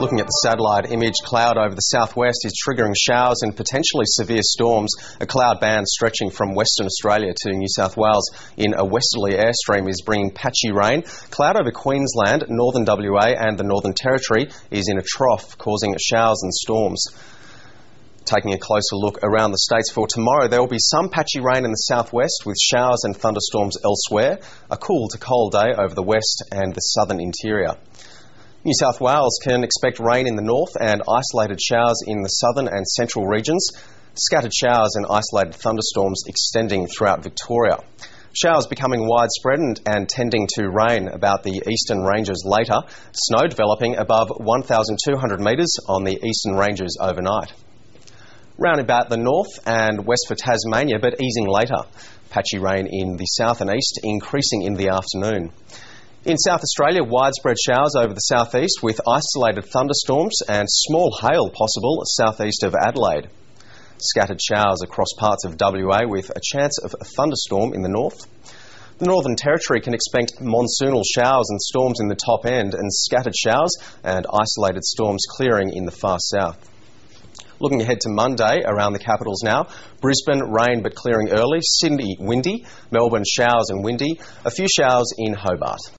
Looking at the satellite image, cloud over the southwest is triggering showers and potentially severe storms. A cloud band stretching from Western Australia to New South Wales in a westerly airstream is bringing patchy rain. Cloud over Queensland, northern WA and the Northern Territory is in a trough, causing showers and storms. Taking a closer look around the states for tomorrow, there will be some patchy rain in the southwest with showers and thunderstorms elsewhere. A cool to cold day over the west and the southern interior. New South Wales can expect rain in the north and isolated showers in the southern and central regions. Scattered showers and isolated thunderstorms extending throughout Victoria. Showers becoming widespread and tending to rain about the eastern ranges later. Snow developing above 1,200 metres on the eastern ranges overnight. Round about the north and west for Tasmania, but easing later. Patchy rain in the south and east, increasing in the afternoon. In South Australia, widespread showers over the southeast with isolated thunderstorms and small hail possible southeast of Adelaide. Scattered showers across parts of WA with a chance of a thunderstorm in the north. The Northern Territory can expect monsoonal showers and storms in the top end and scattered showers and isolated storms clearing in the far south. Looking ahead to Monday, around the capitals now. Brisbane, rain but clearing early. Sydney, windy. Melbourne, showers and windy. A few showers in Hobart.